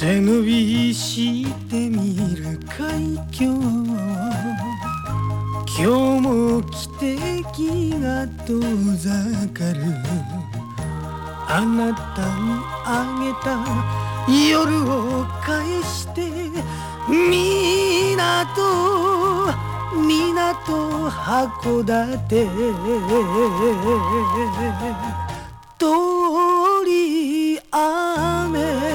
背伸びしてみる海峡、今日も汽笛が遠ざかる。あなたにあげた夜を返して、港函館、通り雨